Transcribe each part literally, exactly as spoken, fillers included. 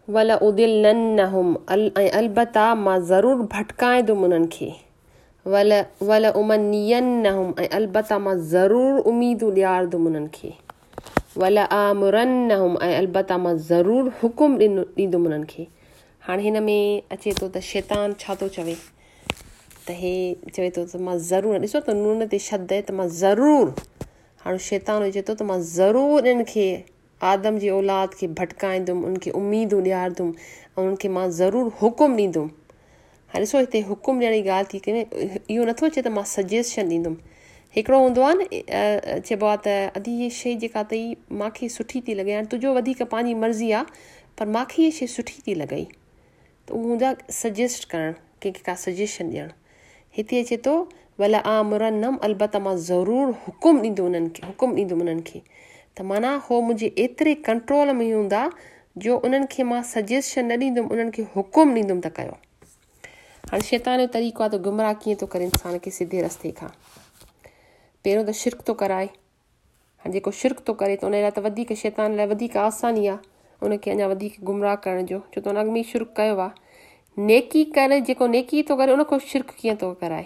वला उदिलन्नहुम अल अलबता मां ज़रूर भटकाइंदुमि उन्हनि खे वला वला उमनियन्नहुम अलबता मां ज़रूर उम्मीदूं ॾियारंदुमि उन्हनि खे वला आमुरन्नहुम अलबता मां ज़रूर हुकुम ॾींदुमि उन्हनि खे। हाणे हिन में अचे थो त शैतान छा थो चवे त हे चवे थो त मां ज़रूरु ॾिसो त नून ते शब्द आहे त मां ज़रूरु हाणे शैतान चए थो त मां ज़रूरु इन्हनि खे आदम जी औलाद खे भटकाईंदुमि उनखे उम्मीदूं ॾियारंदुमि ऐं उन्हनि खे मां ज़रूरु हुकुम ॾींदुमि। हाणे ॾिसो हिते हुकुम ॾियण जी ॻाल्हि थी करे इहो नथो अचे त मां सजेशन ॾींदुमि। हिकिड़ो हूंदो आहे न चइबो आहे त अॼु इहा शइ जेका अथई मूंखे सुठी थी लॻे हाणे तुंहिंजो वधीक पंहिंजी मर्ज़ी आहे पर मूंखे इहा शइ सुठी थी लॻई त उहो हूंदा सजेस्ट करणु कंहिंखे का सजेशन ॾियणु। हिते अचे थो भला आमुरन्नम अलबता मां ज़रूरु हुकुम ॾींदुमि उन्हनि खे हुकुम ॾींदुमि उन्हनि खे त माना हो मुंहिंजे एतिरे कंट्रोल में हूंदा जो उन्हनि खे मां सजेशन न ॾींदुमि उन्हनि खे हुकुम ॾींदुमि त कयो। हाणे शैतान जो तरीक़ो आहे त गुमराह कीअं थो करे इंसान खे सिधे रस्ते खां। पहिरियों त शिरक थो कराए। हाणे जेको शिरक थो करे त उन लाइ त वधीक शैतान लाइ वधीक आसानी आहे उनखे अञा वधीक गुमराह करण जो छो त उन अॻु में शिरक कयो आहे। नेकी करे जेको नेकी थो करे उनखां शिरक कीअं थो कराए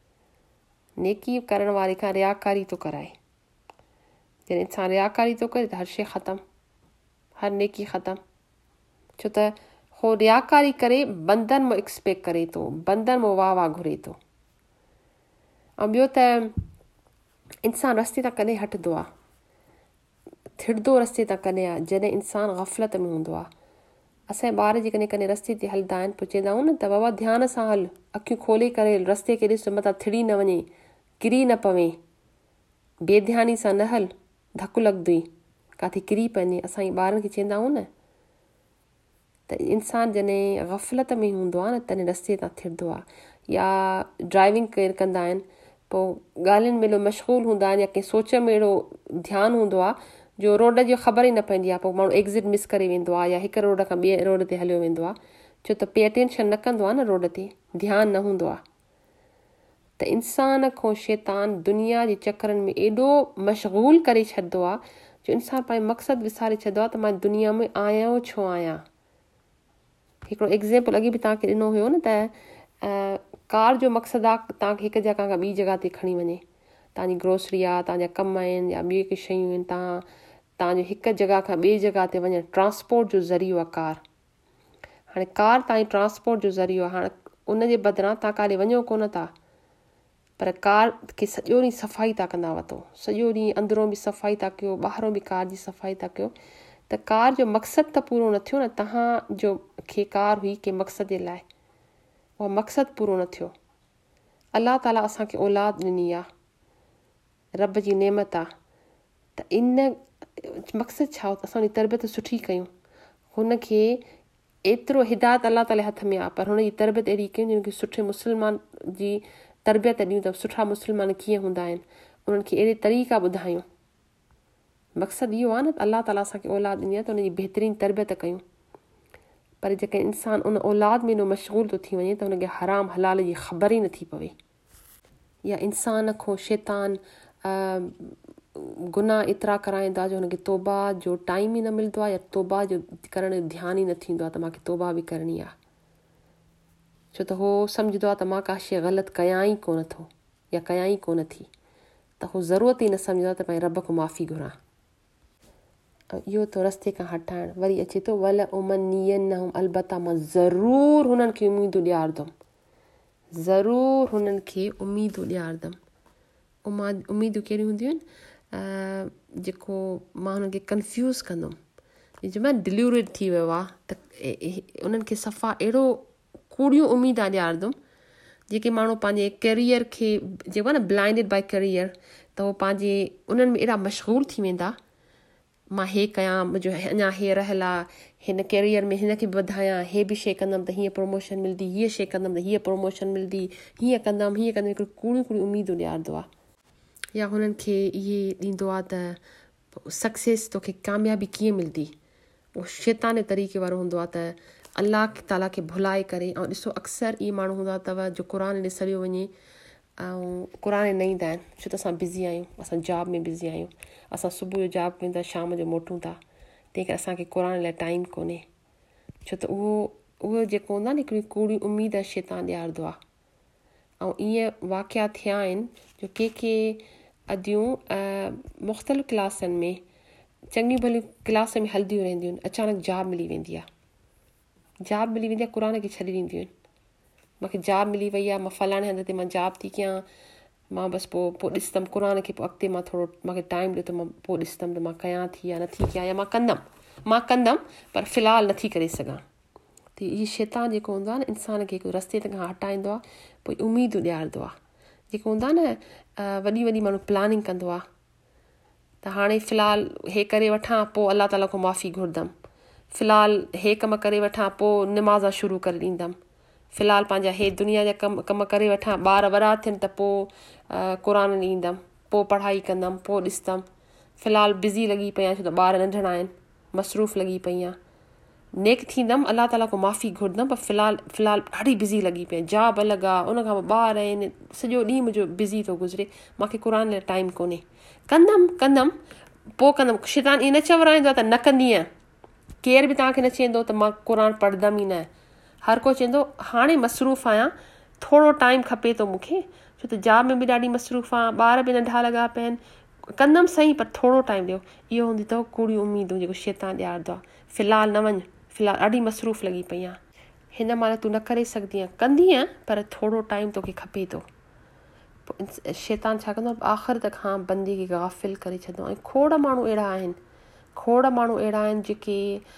नेकी करण वारे खां रियाकारी थो कराए। जॾहिं इंसानु रियाकारी थो करे त हर शइ ख़तमु हर नेकी ख़तमु छो त हो रियाकारी करे बंधन मां एक्सपेक्ट करे थो बंधन मां वाह वाह घुरे थो। ऐं ॿियो त इंसानु रस्ते तां कॾहिं हटंदो आहे थिड़ंदो रस्ते तां कॾहिं आहे जॾहिं इंसानु ग़फ़लत में हूंदो आहे। असांजा ॿार जेकॾहिं कॾहिं रस्ते ते हलंदा आहिनि पोइ चवंदा आहियूं न त बाबा ध्यान सां हल अखियूं खोले करे रस्ते खे ॾिस मथां थिड़ी न वञे किरी न पवे बेध्यानी सां न हल धकु लॻंदुई किथे किरी पवंदी। असां ॿारनि खे चवंदा आहियूं न त इंसानु जॾहिं ग़फ़लत में हूंदो आहे न तॾहिं रस्ते तां थिड़ंदो आहे या ड्राइविंग केरु कंदा आहिनि पोइ ॻाल्हियुनि में एॾो मशग़ूल हूंदा आहिनि या कंहिं सोच में अहिड़ो ध्यानु हूंदो आहे जो रोड जी ख़बर ई न पवंदी आहे पोइ माण्हू एग्ज़िट मिस करे वेंदो आहे या हिकु रोड खां ॿिए रोड ते हलियो वेंदो आहे छो त पे अटेंशन न कंदो आहे न रोड ते ध्यानु न हूंदो आहे। त इंसान खां शैतान दुनिया जे चकरनि में एॾो मशग़ूल करे छॾंदो आहे जो इंसानु पंहिंजो मक़सदु विसारे छॾंदो आहे त मां दुनिया में आहियां छो आहियां। हिकिड़ो एग्ज़ाम्पल अॻे बि तव्हांखे ॾिनो हुयो न त कार जो मक़सदु आहे तव्हांखे हिकु जॻह खां ॿी जॻह ते खणी वञे तव्हांजी ग्रोसरी आहे तव्हांजा कम आहिनि या ॿियूं के शयूं आहिनि तव्हां तव्हांजो हिकु जॻह खां ॿिए जॻह ते वञणु ट्रांसपोर्ट जो ज़रियो आहे कार। हाणे कार तव्हांजी ट्रांसपोर्ट जो ज़रियो आहे हाणे उनजे बदिरां तव्हां काॾे वञो कोन था पर कार खे सॼो ॾींहुं सफ़ाई था कंदा वठो सॼो ॾींहुं अंदरों बि सफ़ाई था कयो ॿाहिरों बि कार जी सफ़ाई था कयो त कार जो मक़सदु त पूरो न थियो न तव्हांजो खे कार हुई कंहिं मक़सद जे लाइ उहो मक़सदु पूरो न थियो। अलाह ताला असांखे औलाद ॾिनी आहे रब जी नेमत आहे त इन मक़सदु छा हो त असांजी तरबियत सुठी कयूं हुनखे एतिरो हिदायत अलाह ताला हथ में आहे पर हुनजी तरबियत अहिड़ी कयूं जिनखे सुठे मुस्लमान जी तरबियत ॾियूं त सुठा मुस्लमान कीअं हूंदा आहिनि उन्हनि खे अहिड़े तरीक़ा ॿुधायूं। मक़सदु इहो आहे न त अलाह ताला असांखे औलाद ॾिनी आहे त हुनजी बहितरीनु तरबियत कयूं पर जेके इंसानु उन औलाद में एॾो मशग़ूल थो थी वञे त हुनखे हराम हलाल जी ख़बर ई नथी पवे या इंसान खां शैतान गुनाह एतिरा कराईंदा जो हुनखे तौबा जो टाइम ई न मिलंदो आहे या तौबा जो करण जो ध्यानु ई न थींदो आहे त मूंखे तौबा बि करणी आहे छो त उहो सम्झंदो आहे त मां का शइ ग़लति कयां ई कोन थो या कयां ई कोन थी त उहो ज़रूरत ई न सम्झंदो आहे त पंहिंजे रब खां माफ़ी घुरां। इहो त रस्ते खां हटाइणु वरी अचे थो वल उमनियन अलबता मां ज़रूरु हुननि खे उमीदूं ॾियारंदुमि ज़रूरु हुननि खे उमीदूं ॾियारंदुमि। उमा उमीदूं कहिड़ियूं हूंदियूं आहिनि जेको मां हुननि खे कंफ्यूज़ कंदुमि जंहिंमहिल डिल्यूरिड थी वियो आहे त उन्हनि खे सफ़ा अहिड़ो कूड़ियूं उमीदा ॾियारंदुमि जेके माण्हू पंहिंजे कैरियर खे जेको आहे न ब्लाइंडेड बाय कैरियर त उहो पंहिंजे उन्हनि में एॾा मशग़ूल थी वेंदा मां हे कयां मुंहिंजो अञा हे रहियल आहे हिन कैरियर में हिन खे बि वधायां हे बि शइ कंदमि त हीअं प्रमोशन मिलंदी हीअ शइ कंदमि त हीअ प्रमोशन मिलंदी हीअं कंदमि हीअं कंदमि हिकिड़ी कूड़ियूं कूड़ियूं उमीदूं ॾियारंदो आहे या हुननि खे इहे ॾींदो आहे त सक्सेस तोखे कामयाबी कीअं मिलंदी उहो शैतान तरीक़े वारो हूंदो आहे त अलाह ताला खे भुलाए करे ऐं ॾिसो अक्सर इहे माण्हू हूंदा अथव जो क़ुर ॾिसरियो वञे ऐं क़ुर न ईंदा आहिनि छो त असां बिज़ी आहियूं असां जॉब में बिज़ी आहियूं असां सुबुह जो जॉब वेंदा शाम जो मोटूं था तंहिं करे असांखे क़ुर लाइ टाइम कोन्हे छो त उहो उहो जेको हूंदो आहे न हिकिड़ी कूड़ी उमेद शैतान ॾियारंदो आहे ऐं ईअं वाक़िया थिया आहिनि जो के के अदियूं मुख़्तलिफ़ क्लासनि में चङियूं भलियूं क्लास में हलंदियूं रहंदियूं आहिनि अचानक जॉब मिली वेंदी आहे जॉब मिली वेंदी आहे क़ुर खे छॾे ॾींदियूं आहिनि मूंखे जॉब मिली वई आहे मां फलाणे हंध ते मां जॉब थी कयां मां बसि पोइ पोइ ॾिसंदमि क़ुर खे पोइ अॻिते मां थोरो मूंखे टाइम ॾियो त मां पोइ ॾिसंदमि त मां कयां थी या नथी कयां या मां कंदमि मां कंदमि पर फ़िलहालु नथी करे सघां त इहो शैतान जेको हूंदो आहे न इंसान खे हिकु रस्ते ते खां हटाईंदो आहे पोइ उमेदूं ॾियारंदो आहे जेको हूंदो आहे न वॾी वॾी माण्हू प्लानिंग कंदो आहे त हाणे फ़िलहालु हे करे वठां पोइ अलाह ताला खां माफ़ी घुरंदमि फ़िलहालु हे कमु करे वठां पोइ निमाज़ शुरू करे ॾींदमि फ़िलहालु पंहिंजा हे दुनिया जा कम कम करे वठां ॿार वॾा थियनि त पोइ क़ुर ॾींदमि पोइ पढ़ाई कंदमि पोइ ॾिसंदमि फ़िलहालु बिज़ी लॻी पई आहियां छो त ॿार नंढड़ा आहिनि मसरूफ़ लॻी पई आहियां नेक थींदमि अलाह ताला खां माफ़ी घुरंदमि पर फ़िलहालु फ़िलहालु ॾाढी बिज़ी लॻी पई आहियां जॉब अलॻि आहे उन खां पोइ ॿार आहिनि सॼो ॾींहुं मुंहिंजो बिज़ी थो गुज़रे मूंखे क़ुर लाइ टाइम कोन्हे कंदमि कंदमि पोइ कंदमि शैतान ईअं न चवराईंदो आहे त न कंदीअ केर बि तव्हांखे न चवंदो त मां क़ुर पढ़ंदमि ई न हर को चवंदो हाणे मसरूफ़ आहियां थोरो टाइम खपे थो मूंखे छो त जॉब में बि ॾाढी मसरूफ़ आहियां ॿार बि नंढा लॻा पिया आहिनि कंदमि सही पर थोरो टाइम ॾियो इहो हूंदी अथव कूड़ी उमेदूं जेको शैतान ॾियारंदो आहे फ़िलहालु न वञु फ़िलहालु ॾाढी मसरूफ़ लॻी पई आहियां हिन महिल तूं न करे सघंदी आहियां कंदीअ पर थोरो टाइम तोखे खपे थो पोइ शैतान छा कंदो आख़िर खां बंदे खे गाफ़िल करे छॾंदो ऐं खोड़ माण्हू अहिड़ा आहिनि खोड़ माण्हू अहिड़ा आहिनि जेके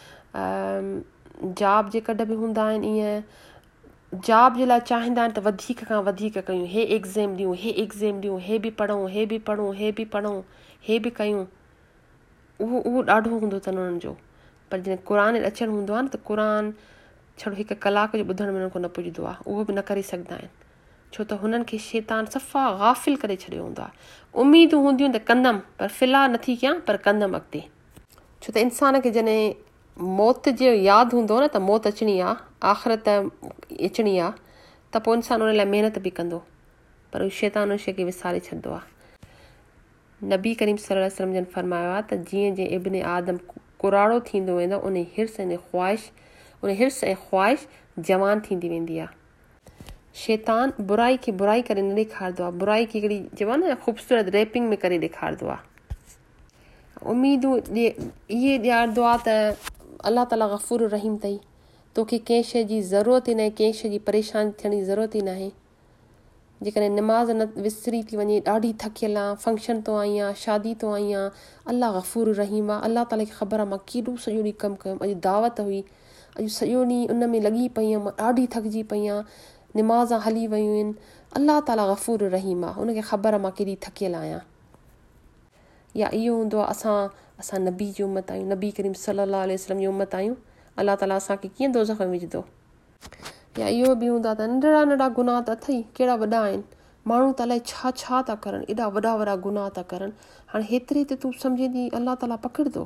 जॉब जे कॾहिं बि हूंदा आहिनि ईअं जॉब जे लाइ चाहींदा आहिनि त वधीक खां वधीक कयूं हे एग्ज़ाम ॾियूं हे एग्ज़ाम ॾियूं हे बि पढ़ूं हे बि पढ़ूं हे बि पढ़ूं हे बि कयूं उहो उहो ॾाढो हूंदो अथनि उन्हनि जो पर जॾहिं क़ुर अचणु हूंदो आहे न त क़ुर छड़ो हिकु कलाक जो ॿुधण में उन्हनि खां न पुॼंदो आहे उहो बि न करे सघंदा आहिनि छो त हुननि खे शैतान सफ़ा गाफ़िल करे छॾियो हूंदो आहे उमेदूं हूंदियूं त कंदमि पर फ़िलहालु नथी कयां पर कंदमि अॻिते छो त इंसान खे जॾहिं मौत जो यादि हूंदो न त मौत अचणी आहे आख़िरत अचणी आहे त पोइ इंसानु उन लाइ महिनत बि कंदो पर उहो शैतान उन शइ खे विसारे छॾंदो आहे नबी करीम सल्लल्लाहु अलैहि वसल्लम जन फरमायो आहे त जीअं जीअं इब्न आदम कुराड़ो थींदो वेंदो उन हिर्स ऐं ख़्वाहिश उन हिर्स ऐं ख़्वाहिश जवान थींदी वेंदी आहे शैतान बुराई खे बुराई करे न ॾेखारींदो आहे बुराई खे हिकिड़ी चइबो आहे न ख़ूबसूरत रैपिंग में करे ॾेखारींदो आहे उमेदूं इहे ॾियारींदो आहे त अलाह ताला गफ़ूर रहीम अथई तोखे कंहिं शइ जी ज़रूरत ई न आहे कंहिं शइ जी परेशानी थियण जी ज़रूरत ई न आहे जेकॾहिं निमाज़ न विसरी थी वञे ॾाढी थकियल आहे फंक्शन तो आई आहियां शादी तो आई आहियां अलाह गफ़ूर रहीम आहे अलाह ताला खे ख़बर आहे मां केॾो सॼो ॾींहुं कमु कयुमि अॼु दावत हुई अॼु सॼो ॾींहुं उन में लॻी पई आहियां मां ॾाढी थकिजी पई आहियां निमाज़ हली वियूं आहिनि अलाह ताला गफ़ूर रहीम आहे उनखे ख़बर आहे मां केॾी थकियल आहियां या इहो हूंदो आहे असां असां नबी जी उम्मत आहियूं नबी करीम सल्लल्लाहु अलैहि वसल्लम जी उम्मत आहियूं अलाह ताला असांखे कीअं दोज़ख में विझंदो या इहो बि हूंदो आहे त नंढड़ा नंढड़ा गुनाह त अथई कहिड़ा वॾा आहिनि माण्हू त अलाए छा छा था करनि एॾा वॾा वॾा गुनाह था करनि हाणे हेतिरे ते तूं सम्झे थी अलाह ताला पकड़ंदो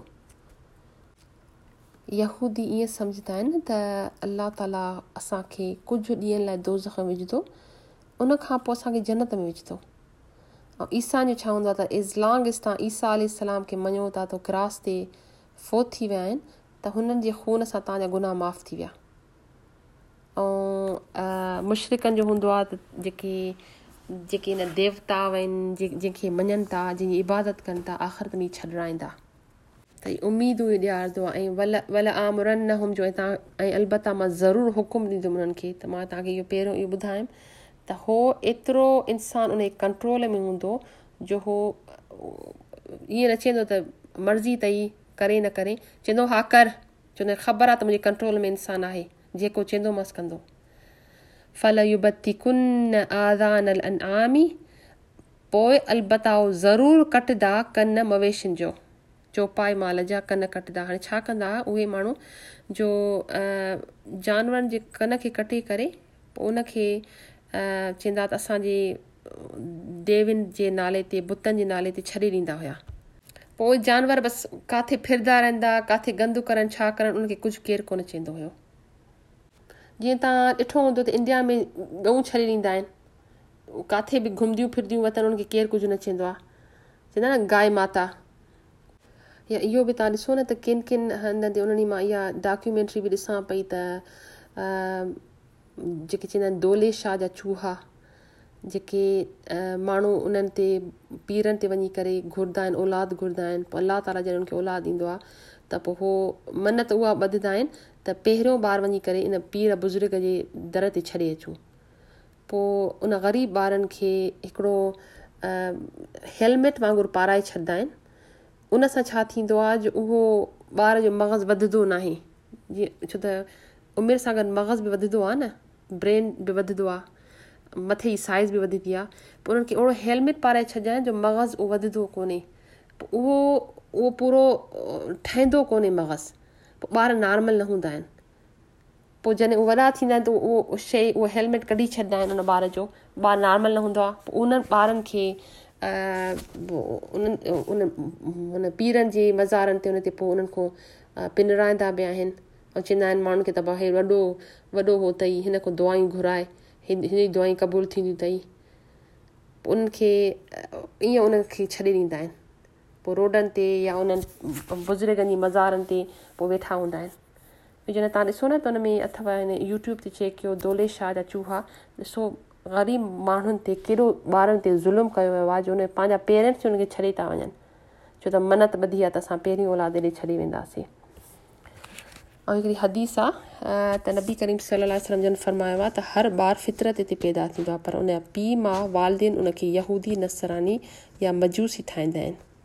यहूदी ईअं सम्झंदा आहिनि त अलाह ताला असांखे कुझु ॾींहंनि लाइ दोज़ख में विझंदो उन खां पोइ असांखे जन्नत में विझंदो ऐं ईसा जो छा हूंदो आहे त इज़ लॉन्ग एज़ तव्हां ईसा अलैहिस्सलाम खे मञो था त क्रास ते फ़ौत थी विया आहिनि त हुननि जे खून सां तव्हांजा गुनाह माफ़ थी विया ऐं मुशरिकनि जो हूंदो आहे त जेके जेके हिन देवता आहिनि जे जंहिंखे मञनि था जंहिंजी इबादत कनि था आख़िरत में छॾाईंदा त हीअ उमेदूं ॾियारंदो आहे ऐं वल वल आमरन न हुम जो ऐं तव्हां ऐं अलबत्ता मां ज़रूरु हुकुम ॾींदुमि उन्हनि खे त मां तव्हांखे इहो पहिरियों इहो ॿुधायमि त हो एतिरो इंसानु उन कंट्रोल में हूंदो जो हो ईअं न चवंदो त मर्ज़ी अथई करे न करे चवंदो हा कर चवंदो ख़बर आहे त मुंहिंजे कंट्रोल में इंसानु आहे जेको चवंदोमांसि कंदो फल युबतिकुन आज़ान अल-अनआमी पोइ अलबत्ता ज़रूरु कटंदा कन मवेशियुनि जो चौपाई माल जा कन कटंदा हाणे छा कंदा उहे माण्हू जो जानवरनि जे कन खे कटे करे पोइ उनखे चवंदा त असांजे देवियुनि जे नाले ते बुतनि जे नाले ते छॾे ॾींदा हुया पोइ जानवर बसि किथे फिरंदा रहंदा किथे गंदु करनि छा करनि उनखे कुझु केरु कोन चवंदो हुयो जीअं तव्हां ॾिठो हूंदो त इंडिया में गऊं छॾे ॾींदा आहिनि किथे बि घुमंदियूं फिरंदियूं वतन उनखे केरु कुझु न चवंदो आहे चवंदा न गांइ माता या इहो बि तव्हां ॾिसो न त किन किन हंधि ते उन्हनि मां इहा डॉक्यूमेंट्री बि ॾिसां पई त जेके चवंदा आहिनि दोले शाह जा चूहा जेके माण्हू उन्हनि ते पीरनि ते वञी करे घुरंदा आहिनि औलाद घुरंदा आहिनि पोइ अलाह ताला जॾहिं उनखे औलाद ॾींदो आहे त पोइ उहो मन्नत उहा ॿधंदा आहिनि त पहिरियों ॿार वञी करे इन पीर बुज़ुर्ग जे दर ते छॾे अचूं पोइ उन ग़रीब ॿारनि खे हिकिड़ो हेलमेट वांगुरु पाराए छॾंदा आहिनि उन सां छा थींदो आहे जो उहो ॿार जो मग़ज़ वधंदो नाहे जीअं छो त उमिरि सां गॾु मग़ज़ बि वधंदो आहे न ब्रेन बि वधंदो आहे मथे जी साइज़ बि वधंदी आहे पोइ उन्हनि खे अहिड़ो हेलमेट पाराए छॾिजांइ जो मग़ज़ उहो वधंदो कोन्हे पोइ उहो उहो पूरो ठहंदो कोन्हे मग़ज़ पोइ ॿार नॉर्मल न हूंदा आहिनि पोइ जॾहिं उहे वॾा थींदा आहिनि त उहो शइ उहो हेलमेट कढी छॾंदा आहिनि उन ॿार जो ॿार नॉर्मल न हूंदो आहे पोइ उन्हनि ॿारनि खे उन्हनि उन उन पीरनि जे मज़ारनि ते उन ते पोइ उन्हनि खां पिनराईंदा बि आहिनि ऐं चवंदा आहिनि माण्हुनि खे त भाई हे वॾो वॾो हो अथई हिन खां दुआयूं घुराए हिन हिन जी दुआयूं क़बूल थींदियूं अथई पोइ उन्हनि खे ईअं उन्हनि खे छॾे ॾींदा आहिनि पोइ रोडनि ते या उन्हनि बुज़ुर्गनि जी मज़ारनि ते पोइ वेठा हूंदा आहिनि जॾहिं तव्हां ॾिसो न त उन में अथव हिन यूट्यूब ते चेक कयो दोले शाह जा चूहा ॾिसो ग़रीब माण्हुनि ते केॾो ॿारनि ते ज़ुल्म कयो वियो आहे जो उन पंहिंजा पेरेंट्स उनखे छॾे था वञनि छो त मन्नत ॿधी आहे त असां पहिरीं औलाद ॾे छॾे वेंदासीं ऐं हिकिड़ी हदीस आहे त नबी करीम सल्लल्लाहु अलैहि वसल्लम जन फरमायो आहे त हर ॿार फितरत ते पैदा थींदो आहे पर उन जा पीउ माउ वालिदेन उनखे यहूदी नसरानी या मजूसी ठाहींदा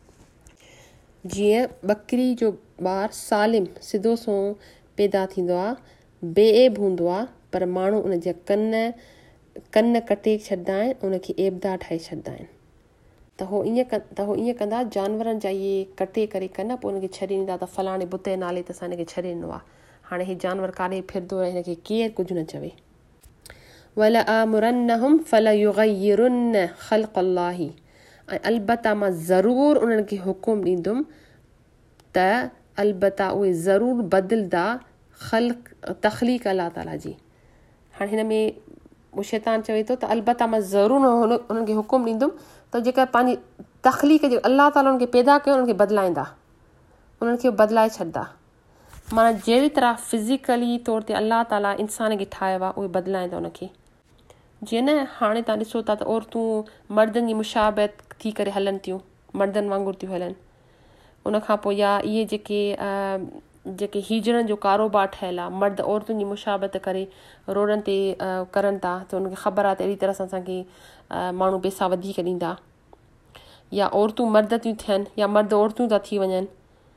आहिनि जीअं ॿकरी जो ॿारु सालिम सिधो सो पैदा थींदो आहे बेएब हूंदो आहे पर माण्हू उन जा कन कन कटे छॾंदा आहिनि उनखे एबदा ठाहे छॾंदा आहिनि त हो ईअं क त हो ईअं कंदा जानवरनि जा इहे कटे करे कन पोइ उनखे छॾे ॾींदा त फलाणे बुत जे नाले ते असां हिनखे छॾे ॾिनो आहे हाणे हीउ जानवर काॾे फिरंदो आहे हिनखे केरु कुझु न चवे वल आमुरन्नहुम फल युगय्यिरुन्न ख़ल्क़ अल्लाहि ऐं अलबत्ता मां ज़रूरु उन्हनि खे हुकुम ॾींदुमि त अलबत्ता उहे ज़रूरु बदिलंदा ख़ल्क़ तख़लीक़ अलाह ताला जी हाणे हिन में उहो शैतान चवे थो त अलबत्ता मां ज़रूरु उन्हनि खे हुकुम ॾींदुमि त जेका पंहिंजी तख़लीक़ जो अलाह ताला उन्हनि खे पैदा कयो उन्हनि खे बदिलाईंदा उन्हनि खे बदिलाए छॾंदा माना जहिड़ी तरह फिज़िकली तौर ते अलाह ताला इंसान खे ठाहियो आहे उहे बदिलाईंदा उनखे जीअं न हाणे तव्हां ॾिसो था त औरतूं मर्दनि जी मुशाबत थी करे हलनि थियूं मर्दनि वांगुरु थियूं हलनि उनखां पोइ या इहे जेके जेके हीजड़नि जो कारोबार ठहियलु आहे मर्द औरतुनि जी मुशाबत करे रोडनि ते करनि था त उनखे ख़बर आहे त अहिड़ी तरह सां असांखे माण्हू पैसा वधीक ॾींदा या औरतूं मर्द थियूं थियनि या मर्द औरतूं था थी वञनि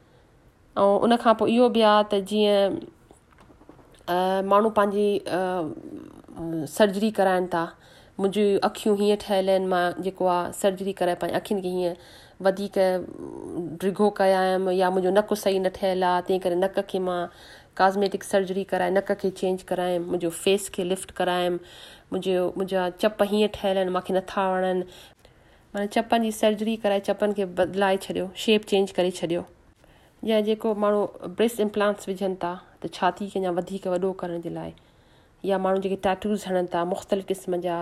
ऐं उनखां पोइ इहो बि आहे त जीअं माण्हू पंहिंजी सर्जरी कराइनि था मुंहिंजी अखियूं हीअं ठहियल आहिनि मां जेको आहे सर्जरी कराए पंहिंजी अखियुनि खे हीअं वधीक ड्रिघो कया आहियां या मुंहिंजो नक सही न ठहियलु आहे तंहिं करे नक खे मां कॉस्मेटिक सर्जरी कराए नक खे चेंज करायमि मुंहिंजो फेस खे लिफ्ट करायमि मुंहिंजो मुंहिंजा चप हीअं ठहियल आहिनि मूंखे नथा वणनि माना चपनि जी सर्जरी कराए चपनि खे बदिलाए छॾियो शेप चेंज करे छॾियो या जेको माण्हू ब्रेस्ट इम्प्लांट्स विझनि था त छाती खे अञा वधीक वॾो करण जे लाइ या माण्हू जेके टैटूज़ हणनि था मुख़्तलिफ़ क़िस्म जा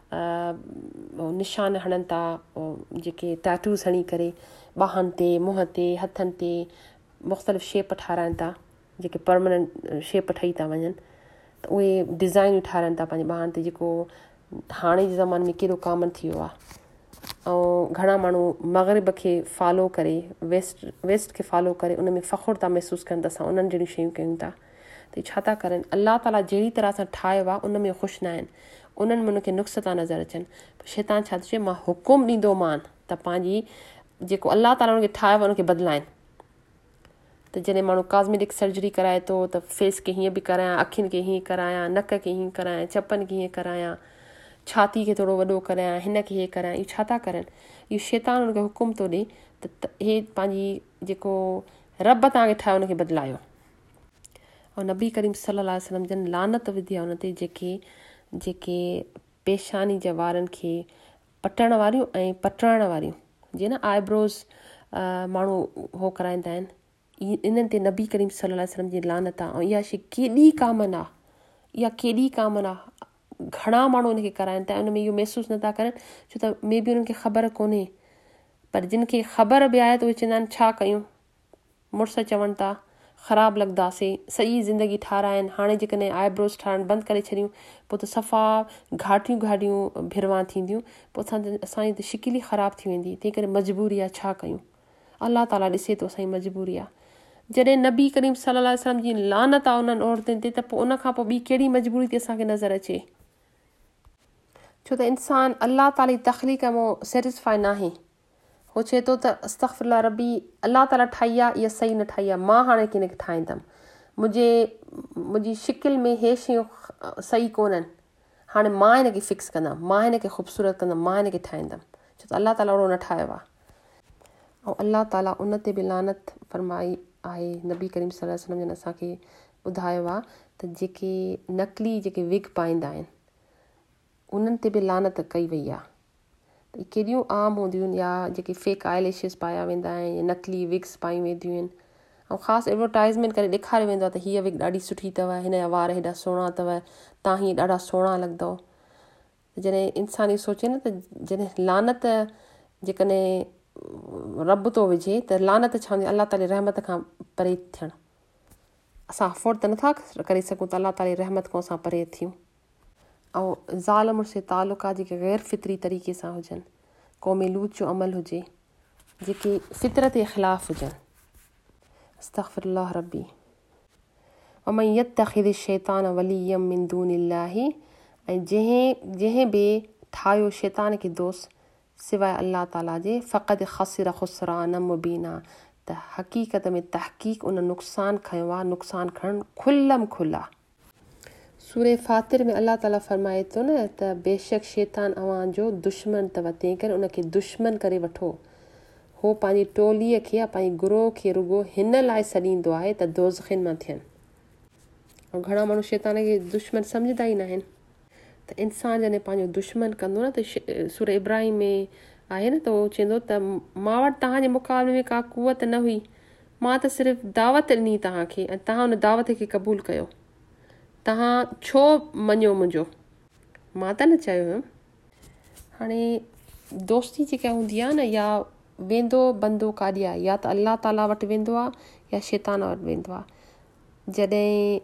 निशान हणनि था जेके टैटूज़ हणी करे ॿाहनि ते मुंहं ते हथनि ते मुख़्तलिफ़ शेप ठाराइनि था जेके परमानेंट शेप ठही था वञनि त उहे डिज़ाइनियूं ठाराइनि था पंहिंजे ॿाहनि ते जेको हाणे जे ज़माने में केॾो कॉमन थी वियो आहे ऐं घणा माण्हू मग़रिब खे फॉलो करे वेस्ट वेस्ट खे फॉलो करे उन में फ़ख़ुरु था महसूसु कनि त असां उन्हनि जहिड़ियूं शयूं कयूं था त छा था करनि अलाह ताला जहिड़ी तरह सां ठाहियो आहे उन में ख़ुशि न आहिनि उन्हनि में उनखे नुक़्स था नज़र अचनि शैतान छा थो चए मां हुकुम ॾींदोमान त पंहिंजी जेको अलाह ताला उनखे ठाहियो आहे उनखे बदिलाइनि त जॾहिं माण्हू कॉस्मेटिक सर्जरी कराए थो त फेस खे हीअं बि करायां अखियुनि खे हीअं करायां नक खे हीअं करायां चपनि खे हीअं करायां छाती खे थोरो वॾो करायां हिन खे हीअं करायां इहो छा था करनि इहो शैतान उनखे हुकुम थो ॾिए त हे पंहिंजी जेको रब तव्हांखे ठाहियो उनखे बदिलायो ऐं नबी करीम सल्लल्लाहु अलैहि वसल्लम जन लानत विधी आहे उन ते जेके जेके पेशानी जे वारनि खे पटण वारियूं ऐं पटाइण वारियूं जीअं न आईब्रोज़ माण्हू हो कराईंदा आहिनि इन्हनि ते नबी करीम सल्लल्लाहु अलैहि वसल्लम जी लानत आहे ऐं इहा शइ केॾी कामन आहे इहा केॾी कामन आहे घणा माण्हू इनखे कराइनि था उन में इहो महसूसु नथा करनि छो त मे बि उन्हनि खे ख़बर कोन्हे पर जिन खे ख़बर बि आहे त उहे चवंदा आहिनि छा कयूं मुड़ुस चवनि था ख़राबु लॻंदासीं, सॼी ज़िंदगी ठाराइनि, हाणे जेकॾहिं आईब्रोस ठाहिणु बंदि करे छॾियूं पोइ त सफ़ा घाटियूं घाटियूं भिरवां थींदियूं, पोइ असां असांजी त शिकिल ई ख़राबु थी वेंदी। तंहिं करे मजबूरी आहे, छा कयूं? अलाह ताला ॾिसे थो असांजी मजबूरी आहे। जॾहिं नबी करीम सल्लल्लाहु अलैहि वसल्लम जी लानत आहे उन्हनि औरतुनि ते, त पोइ उन खां पोइ ॿी कहिड़ी मजबूरी थी असांखे नज़र अचे? छो त इंसानु अलाह ताला जी तख़लीक़ मां सेटिस्फाई न आहे। हो चए थो त अस्तग़फिरुल्लाह रबी, अलाह ताला ठाही आहे, इहा सही न ठाही आहे, मां हाणे कंहिंखे ठाहींदमि, मुंहिंजे मुंहिंजी शिकिल में हे शयूं सही कोन्हनि, हाणे मां हिनखे फिक्स कंदमि, मां हिनखे ख़ूबसूरत कंदमि, मां हिनखे ठाहींदमि। छो त अलाह ताला ओहिड़ो न ठाहियो आहे। ऐं अलाह ताला उन ते बि लानत फरमाई आहे। नबी करीम सल्लल्लाहु अलैहि वसल्लम जन असांखे ॿुधायो आहे त जेके नकली जेके विग पाईंदा आहिनि उन्हनि ते बि लानत कई वई आहे। त केॾियूं आम हूंदियूं आहिनि, या जेके फेक आईलैशिस पाया वेंदा आहिनि, या नकली विग्स पाई वेंदियूं आहिनि, ऐं ख़ासि एडवर्टाइज़मेंट करे ॾेखारियो वेंदो आहे त हीअ विग ॾाढी सुठी अथव, हिन जा वार हेॾा सुहिणा अथव, तव्हां हीअं ॾाढा सुहिणा लॻंदव। जॾहिं इंसान इहो सोचे न त जॾहिं लानत जेकॾहिं रब थो विझे त लानत छा हूंदी? अलाह ताला रहमत खां परे थियणु। असां अफोर्ड त नथा करे सघूं त अलाह ताला रहमत खां असां परे थियूं। ऐं ज़ाल मुड़ुस जे तालुका जेके ग़ैर फितरी तरीक़े सां हुजनि, क़ौमी लूत जो अमल हुजे, जेके फितरत जे ख़िलाफ़ हुजनि। अस्तग़फिरुल्लाह रब्बी वमन यत्तख़िज़ शैतान वलिय्यम मिन दूनिल्लाहि, ऐं जंहिं जंहिं बि ठाहियो शैतान खे दोस्त सिवाय अलाह ताला जे, फ़क़द ख़सिर ख़ुसरान मुबीना, त हक़ीक़त में तहक़ीक़ उन नुक़सानु खंयो आहे, नुक़सानु खणणु खुलम खुला। सूरे फातिर में अलाह ताला फरमाए थो न त बेशक शैतान अव्हांजो दुश्मन अथव, तंहिं करे उनखे दुश्मन करे वठो। हो पंहिंजी टोलीअ खे या पंहिंजी गुरोह खे रुगो हिन लाइ सॾींदो आहे त दोज़खिन मां थियनि। ऐं घणा माण्हू शैतान खे दुश्मन सम्झंदा ई न आहिनि। त इंसानु जॾहिं पंहिंजो दुश्मन कंदो न, त सूर इब्राहिम में आहे न, त उहो चवंदो त मां वटि तव्हांजे मुक़ाबले में का कुवत न हुई, मां त सिर्फ़ु दावत ॾिनी तव्हांखे, ऐं तव्हां हुन दावत खे क़बूलु कयो, तव्हां छो मञियो मुंहिंजो? मां त न चयो हुयमि। हाणे दोस्ती जेका हूंदी आहे न, या वेंदो बंदो काॾे आहे, या त अलाह ताला वटि वेंदो आहे या शैतान वटि वेंदो आहे। जॾहिं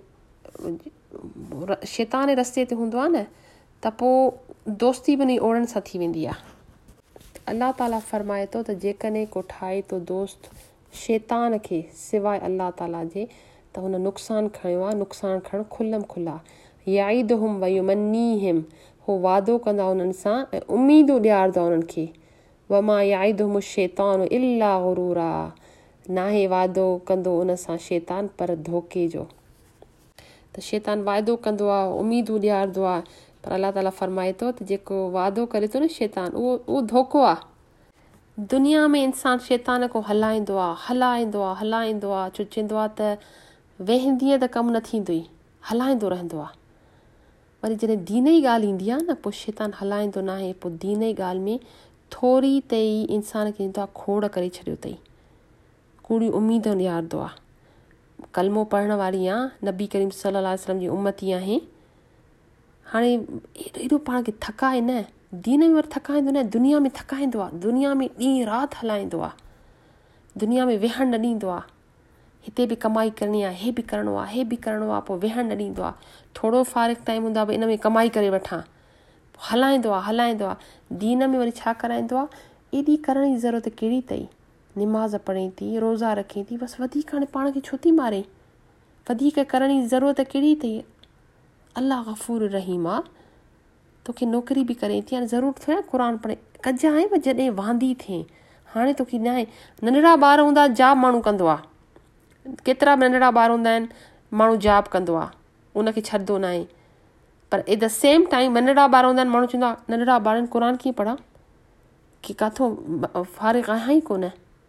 शैतान जे रस्ते ते हूंदो आहे न, त पोइ दोस्ती बि उन ओड़नि सां थी वेंदी आहे। अलाह ताला फरमाए थो त जेकॾहिं को ठाहे थो दोस्त शैतान खे सिवाय अलाह ताला जे, त हुन नुक़सानु खयो आहे, नुक़सानु खणणु खुलम खुला। याइदुहुम वयुमन्नीहिम, हो वादो कंदा उन्हनि सां ऐं उमीदूं ॾियारंदा उन्हनि खे। वमा याइदुहुम शैतान इल्ला गुरूरा, नाहे वादो कंदो उन सां शैतान पर धोखे जो। त शैतान वाइदो कंदो आहे, उमीदूं ॾियारंदो आहे, पर अलाह ताला फरमाए थो त जेको वादो करे थो न शैतान, उहो उहो धोखो आहे। दुनिया में इंसानु शैतान को हलाईंदो आहे हलाईंदो आहे हलाईंदो आहे, छो चवंदो आहे त वेहंदीअ त कमु न थींदो ई, हलाईंदो रहंदो आहे। वरी जॾहिं दीन जी ॻाल्हि ईंदी आहे न, पोइ शैतान हलाईंदो न आहे। पोइ दीन जी ॻाल्हि में थोरी ते ई इंसान खे ईंदो आहे खोड़ करे छॾियो अथई, कूड़ियूं उमीदूं ॾियारंदो आहे। कलमो पढ़ण वारी आहे, नबी करीम सल्लल्लाहु अलैहि वसल्लम जी उम्मती आहे। हाणे एॾो एॾो पाण खे थकाए न, दीन में वरी थकाईंदो न, दुनिया में थकाईंदो आहे। दुनिया में ॾींहुं राति हलाईंदो आहे, दुनिया में वेहणु न ॾींदो आहे। हिते बि कमाई करणी आहे, हे बि करिणो आहे, हे बि करिणो आहे, पोइ वेहणु न ॾींदो आहे। थोरो फारिग टाइम हूंदो आहे, भई इन में कमाई करे वठां, हलाईंदो आहे हलाईंदो आहे। दीन में वरी छा कराईंदो आहे? एॾी करण जी ज़रूरत कहिड़ी अथई? निमाज़ पढ़े थी, रोज़ा रखे थी, बसि वधीक हाणे पाण खे छो थी मारे? वधीक करण जी ज़रूरत कहिड़ी अथई? अलाह गफ़ूर रहीम आहे, तोखे नौकिरी बि करे थी, हाणे ज़रूरत थोरी क़ुर पढ़े, कजांइ बि जॾहिं वांदी थिए। हाणे तोखे न आहे, नंढड़ा ॿार हूंदा जॉब माण्हू कंदो आहे, केतिरा बि नंढड़ा ॿार हूंदा आहिनि, माण्हू जॉब कंदो आहे, उनखे छॾंदो न आहे। पर एट द सेम टाइम नंढड़ा ॿार हूंदा आहिनि, माण्हू चवंदो आहे नंढड़ा ॿारनि क़ुर कीअं पढ़ा, की किथां फारिग आहियां ई कोन।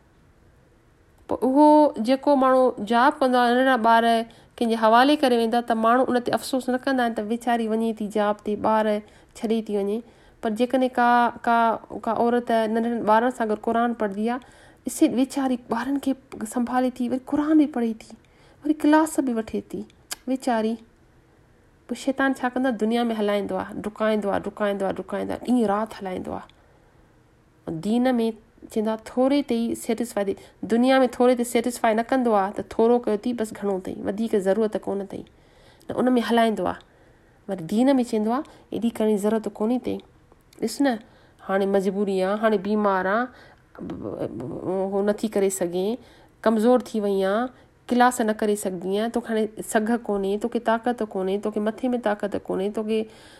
पोइ उहो जेको माण्हू जॉब कंदो आहे, नंढड़ा ॿार कंहिंजे हवाले करे वेंदा, त माण्हू उन ते अफ़सोस न कंदा आहिनि त वीचारी वञे थी जॉब ते, ॿार छॾे थी वञे। पर जेकॾहिं का का का औरत नंढड़नि ॿारनि सां गॾु क़ुर पढ़ंदी आहे, ॾिसे वीचारी ॿारनि खे संभाले थी, वरी क़ुर बि पढ़े थी, वरी क्लास बि वठे थी वीचारी। पोइ शैतान छा कंदो आहे? दुनिया में हलाईंदो आहे, डुकाईंदो आहे डुकाईंदो आहे डुकाईंदो आहे, ॾींहुं राति हलाईंदो आहे। दीन में चवंदो आहे थोरे ते ई सेटिस्फाई थी दुनिया में थोरे ते सेटिस्फाई न कंदो आहे त थोरो कयो अथई बसि घणो अथई वधीक ज़रूरत कोन अथई न उन में हलाईंदो आहे वरी दीन में चवंदो आहे एॾी करण जी ज़रूरत कोन्हे अथई ॾिस न हाणे मजबूरी आहे हाणे बीमार आहे उहो नथी करे सघे कमज़ोर थी वई आहे क्लास न करे सघंदी आहियां तोखे हाणे सघ कोन्हे तोखे ताक़त कोन्हे तोखे मथे में ताक़त कोन्हे तोखे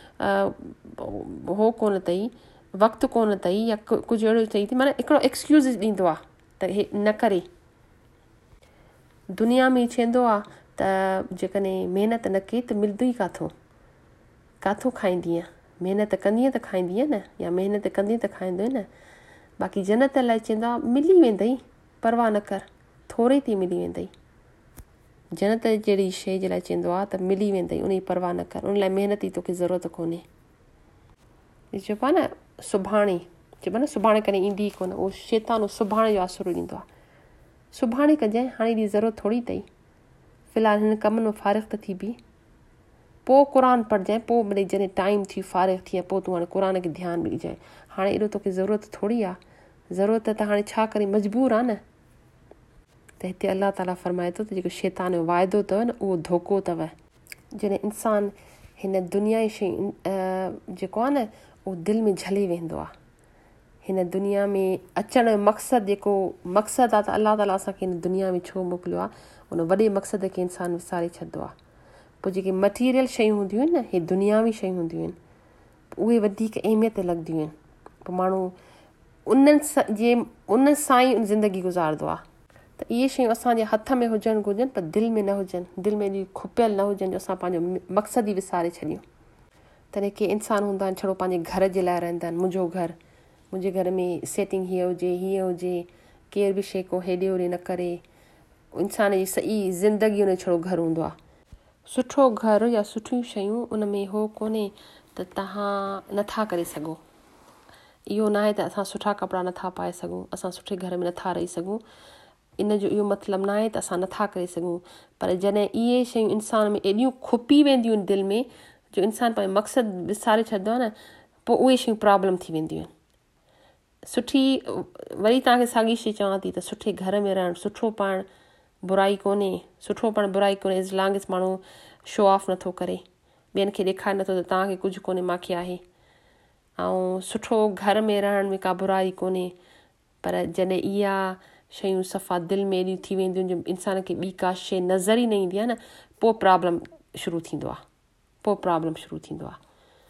हो कोन अथई वक़्तु कोन अथई या कुझु अहिड़ो चई थी माना हिकिड़ो एक्सक्यूज़ ॾींदो आहे त हे न करे दुनिया में चवंदो आहे त जेकॾहिं महिनत न कई त मिलंदो ई काथो काथो खाईंदीअ महिनत कंदीअ त खाईंदीअ न या महिनत कंदी त खाईंदो न बाक़ी जन्नत लाइ चवंदो आहे मिली वेंदई परवाह न कर थोरे ते मिली वेंदई जन्नत जहिड़ी शइ जे लाइ चवंदो आहे त मिली वेंदई उन जी परवाह न कर उन लाइ महिनत जी तोखे ज़रूरत कोन्हे चइबो आहे न सुभाणे चइबो आहे न सुभाणे कॾहिं ईंदी कोन उहो शैतान सुभाणे जो आसरो ॾींदो आहे सुभाणे कजांइ हाणे जी ज़रूरत थोरी अथई फ़िलहालु हिन कमनि में फ़ारिग़ त थी बि पोइ क़ुर पढ़जांइ पोइ मिड़ई जॾहिं टाइम थी फ़ारिग़ थी पोइ तूं हाणे क़ुर खे ध्यानु ॾिजांइ हाणे एॾो तोखे ज़रूरत थोरी आहे ज़रूरत त हाणे छा करे मजबूर आहे न त हिते अलाह ताला फरमाए थो त जेको शैतान जो वाइदो अथव न उहो धोखो अथव जॾहिं इंसानु हिन दुनिया जी शइ जेको आहे न उहो दिलि में झले वेंदो आहे हिन दुनिया में अचण जो मक़सदु जेको मक़सदु आहे त अलाह ताला असांखे हिन दुनिया में छो मोकिलियो आहे उन वॾे मक़सद खे इंसानु विसारे छॾंदो आहे पोइ जेके मटीरियल शयूं हूंदियूं आहिनि न हे दुनियावी शयूं हूंदियूं आहिनि उहे वधीक अहमियत लॻंदियूं आहिनि पोइ माण्हू उन्हनि सां जे उन सां ई ज़िंदगी गुज़ारंदो आहे त इहे शयूं असांजे हथ में हुजणु घुरिजनि पर दिलि में न हुजनि दिलि में एॾी खुपियल न हुजनि जो असां पंहिंजो मक़सदु ई विसारे छॾियूं तॾहिं के इंसान हूंदा आहिनि छड़ो पंहिंजे घर जे लाइ रहंदा आहिनि मुंहिंजो घरु मुंहिंजे घर में सेटिंग हीअ हुजे हीअं हुजे केर बि शइ को हेॾे होॾे न करे इंसान जी सॼी ज़िंदगी उन छड़ो घरु हूंदो आहे सुठो घरु या सुठियूं शयूं उन में हो कोन्हे त तव्हां नथा करे सघो इहो न आहे त असां सुठा कपिड़ा नथा पाए सघूं असां सुठे घर में नथा रही सघूं इन जो इहो मतिलबु न आहे त असां नथा करे सघूं पर जॾहिं इहे शयूं इंसान में एॾियूं खुपी वेंदियूं आहिनि दिलि में जो इंसानु पंहिंजो मक़सदु विसारे छॾंदो आहे न पोइ उहे शयूं प्रॉब्लम थी वेंदियूं आहिनि सुठी वरी तव्हांखे साॻी शइ चवां थी त सुठे घर में रहणु सुठो पाइणु बुराई कोन्हे सुठो पाइणु बुराई कोन्हे एज़ लॉन्ग एज़ माण्हू शो ऑफ नथो करे ॿियनि खे ॾेखारे नथो त तव्हांखे कुझु कोन्हे मूंखे आहे ऐं सुठो घर में रहण में का बुराई कोन्हे पर जॾहिं इहा शयूं सफ़ा दिलि में एॾियूं थी वेंदियूं आहिनि जो इंसान खे ॿी का शइ नज़र ई न ईंदी आहे न पोइ प्रॉब्लम शुरू थींदो आहे पोइ प्रॉब्लम शुरू थींदो आहे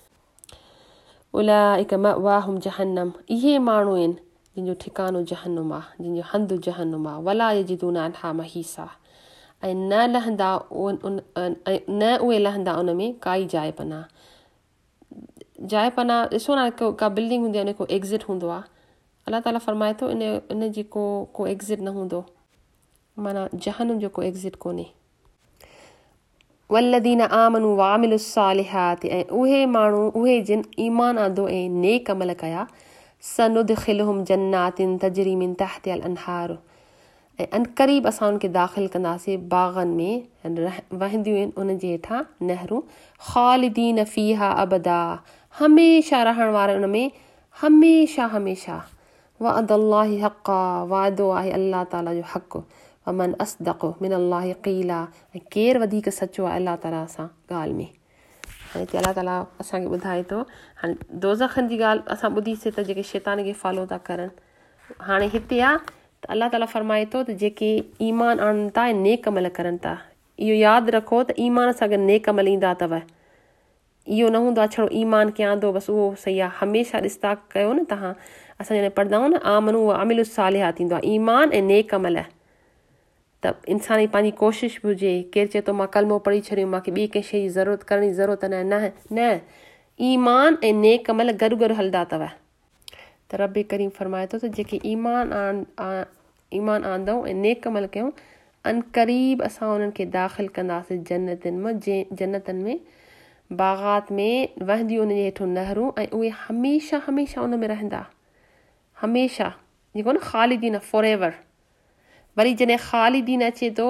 उलाइक मअवाहुम जहन्नम इहे माण्हू आहिनि जिन जो ठिकानो जहन्नुम आहे जिन जो हंधु जहन्नुम आहे वला यजिदून अन्हा महीसा ऐं न लहंदा उन न उहे लहंदा उन में काई जाइ पनाह जाइ पनाह ॾिसो न का बिल्डिंग हूंदी आहे उन को एग्ज़िट हूंदो आहे अलाह ताला फरमाए थो इन इन जी को को एग्ज़िट न हूंदो माना जहन्नुम जो को एग्ज़िट कोन्हे वल्लदीन आमनू वामिलु सालिहात ऐं उहे माण्हू उहे जिन ईमान आंदो ऐं नेक अमल कया सनुदखिलहुम जन्नातिन तजरी मिन तहतिल अनहार ऐं अनक़रीब असां उनखे दाख़िल कंदासीं बाग़नि में वहंदियूं आहिनि उन जे हेठां नहरूं ख़ालिदीन फ़ीहा अबदा हमेशह रहण वारा उन में हमेशह हमेशह वअदल्लाहि हक़्क़ा वाइदो आहे अल्लाह ताला जो हक़ वमन अस्दक़ु मिन अल्लाहि क़ीला ऐं केरु वधीक सचो आहे अल्लाह ताला सां ॻाल्हि में हाणे हिते अल्लाह ताला असांखे ॿुधाए थो हाणे दोज़खनि जी ॻाल्हि असां ॿुधीसीं त जेके शैतान खे फॉलो था करनि हाणे हिते आहे त अल्लाह ताला फरमाए थो त जेके ईमान आणनि था ऐं नेक अमल करनि था इहो यादि रखो त ईमान सां गॾु नेक अमल ईंदा अथव इहो न हूंदो आहे छड़ो ईमान खे आंदो बसि उहो सही आहे हमेशह ॾिसंदा कयो न तव्हां असां जॾहिं पढ़ंदा आहियूं न आमनू आमिलु सालिहा थींदो आहे ईमान ऐं नेक अमल त इंसान जी पंहिंजी कोशिशि बि हुजे केरु चए थो मां कलमो पढ़ी छॾियो मूंखे ॿी कंहिं शइ जी ज़रूरत करण जी ज़रूरत न न न ईमान ऐं नेक अमल गॾु गॾु हलंदा अथव त रब करीम फरमाए थो त जेके ईमान आन ईमान आंदऊं ऐं नेक अमल कयूं अनक़रीब असां उन्हनि खे दाख़िल कंदासीं जन्नतनि में जंहिं जन्नतनि में बाग़ात में वहंदियूं उन जे हेठो नहरूं ऐं उहे हमेशह हमेशह उन में रहंदा हमेशह जेको न ख़ालिदीन फॉर एवर वरी जॾहिं ख़ालिदीन अचे थो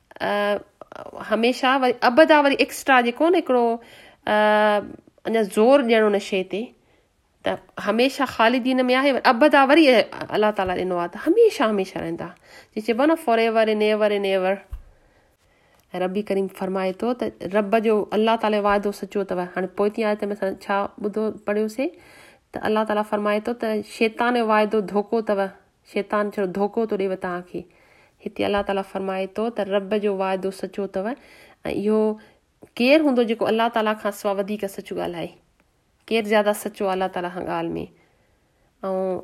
हमेशह वरी अबदा वरी एक्स्ट्रा जेको न हिकिड़ो अञा ज़ोर ॾियणो उन शइ ते त हमेशह ख़ालिदीन में आहे, अबदा वरी अलाह ताला ॾिनो आहे त हमेशह हमेशह रहंदा, जे चइबो न for ever and ever and ever. ऐं रबी करीम फरमाए थो त रब जो अलाह ताला वाइदो सचो अथव। हाणे पोइती आयत में असां छा ॿुधो पढ़ियोसीं त अलाह ताला फरमाए थो त शैतान जो वाइदो धोखो अथव, शैतान छो धोखो थो ॾेव तव्हांखे। हिते अलाह ताला फरमाए थो त रब जो वाइदो सचो अथव। ऐं इहो केरु हूंदो जेको अलाह ताला खां सवाइ वधीक सचो ॻाल्हाए? केरु ज़्यादा सचो अलाह ताला खां ॻाल्हि में? ऐं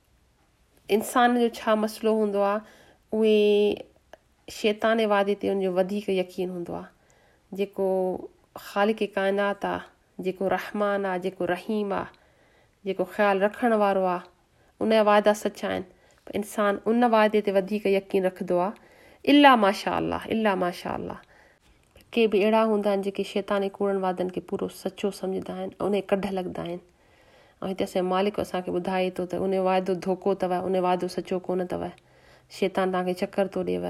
इंसान जो छा मसइलो हूंदो आहे, उहे शैतान जे वादे ते उनजो वधीक यकीन हूंदो आहे। जेको ख़ालिक काइनात आहे, जेको रहमान आहे, जेको रहीम आहे, जेको ख़्यालु रखण वारो आहे, उन जा वाइदा सचा आहिनि, पर इंसान उन वाइदे ते वधीक यकीन रखंदो आहे। इला माशा अल्लाह, इला माशा अल्लाह। के बि अहिड़ा हूंदा आहिनि जेके शैतानी कूड़नि वादनि खे पूरो सचो सम्झंदा आहिनि, उन कढ लॻंदा आहिनि। ऐं हिते असांजो मालिक असांखे ॿुधाए थो त उन जो वाइदो धोखो अथव, उन जो वाइदो सचो कोन अथव। शैतान तव्हांखे चकर थो ॾिएव।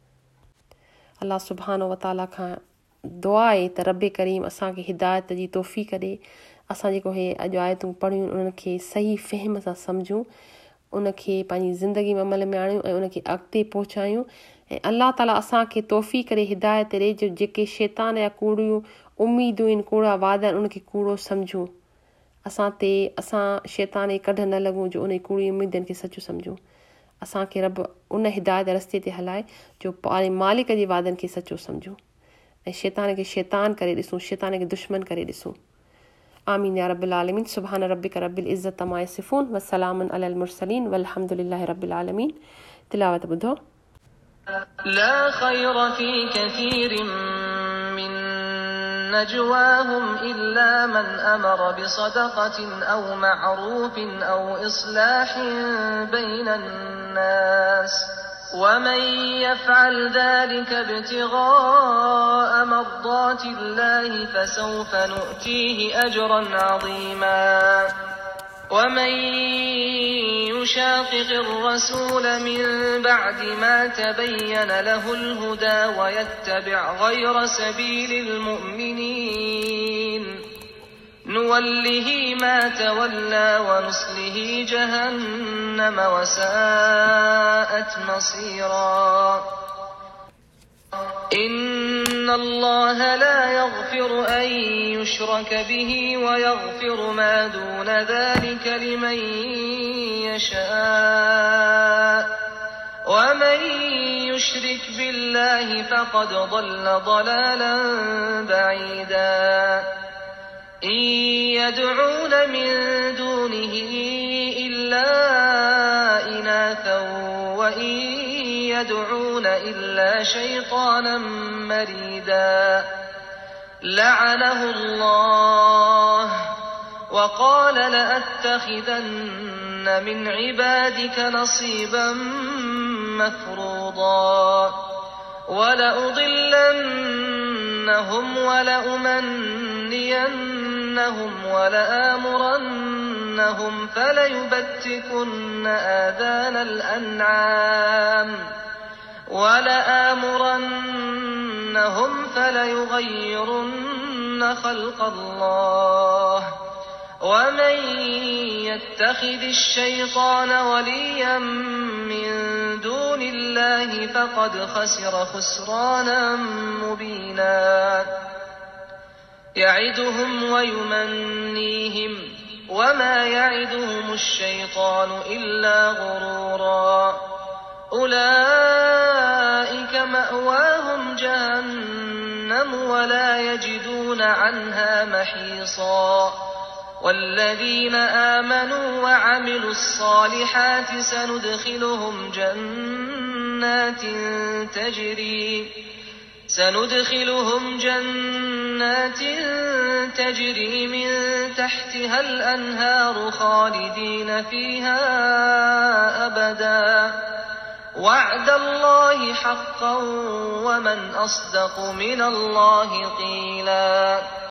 अलाह सुब्हानो व तआला खां दुआ आहे त रब करीम असांखे हिदायत जी तौफ़ीक़ ॾे। असां जेको हे अॼु आयतूं पढ़ियूं उन्हनि खे सही फ़हम सां सम्झूं, उनखे पंहिंजी ज़िंदगी में अमल में आणियूं ऐं उनखे अॻिते पहुचायूं। ऐं अलाह ताला असांखे तौफ़ीक़ ॾे, हिदायत ॾे, जो जेके शैतान जा कूड़ियूं उमीदूं आहिनि, कूड़ा वादा आहिनि, उनखे कूड़ो सम्झूं। असां ते असां शैतान जे कढ न लॻूं जो उन कूड़ी उमीदनि खे सचो सम्झूं। असांखे रब उन हिदायत रस्ते ते हलाए जो पाणे मालिक जे वादनि खे सचो सम्झूं ऐं शैतान खे शैतान करे ॾिसूं, शैतान खे दुश्मन करे ॾिसूं। आमीन या रब्बिल आलमीन। सुभान रब्बिक रब्बिल इज़्ज़ति अम्मा यसिफ़ून व सलामुन अलल मुरसलीन वल्हम्दुलिल्लाहि रब्बिल आलमीन। तिलावत ॿुधो। ला खैर फी कसीरिन मिन नजवाहुम इल्ला मन अमर बिसदक़तिन औ मअरूफिन औ इस्लाहिन बैनन नास वमन यफ़अल ज़ालिक इब्तिग़ाअ मर्ज़ातिल्लाहि फसौफ नु'तीहि अजरन अज़ीमा वमन युशाक़िक़ि الرسول من بعد ما تبين له الهدى ويتبع غير سبيل المؤمنين نوله ما تولى ونصله جهنم وساءت مصيرا إن الله لا يغفر أن يشرك به ويغفر ما دون ذلك لمن يشاء ومن يشرك بالله فقد ضل ضلالا بعيدا إن يدعون من دونه إلا إناثا وإن يدعون إلا شيطانا مريدا لعنه الله وقال لأتخذن من عبادك نصيبا مفروضا ولأضلنهم ولأمنينهم ولآمرنهم فليبتكن آذان الأنعام ولآمرنهم فليغيرن خلق الله ومن يتخذ الشيطان وليا من دون الله فقد خسر خسرانا مبينا يعدهم ويمنيهم وما يعدهم الشيطان إلا غرورا أولئك مأواهم جهنم ولا يجدون عنها محيصا والذين آمنوا وعملوا الصالحات سندخلهم جنات تجري سندخلهم جنات تجري من تحتها الأنهار خالدين فيها أبدا وعد الله حقا ومن أصدق من الله قيلا